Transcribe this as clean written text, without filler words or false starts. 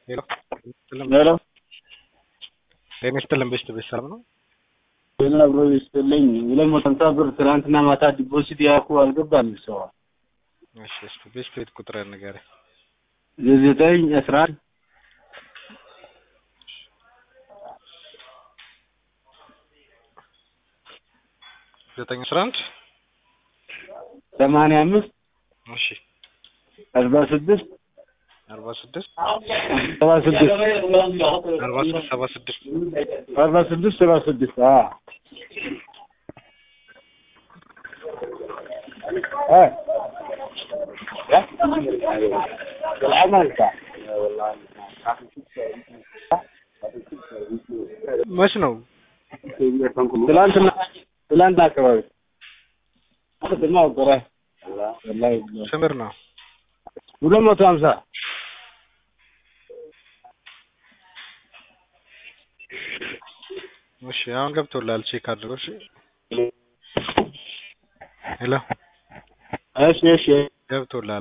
ሄሎ ሄሎ ጤና ይስጥልን። ቤተሰብ ነው ጤና ብሮ ይስጥልኝ። 250 ብር ትናንትና ማታ ዲፖዚት ያልኩ አልገባም ሰው። እሺ ቤት ቁጥር ንገረኝ። 911 911 85 እሺ 46 46 76 76 መች ነው? ትላንት አካባቢ ስምር ነው 250 እሺ አሁን ገብቶላል። ቼክ አድርጎ። እሺ ሄሎ እሺ ገብቶላል።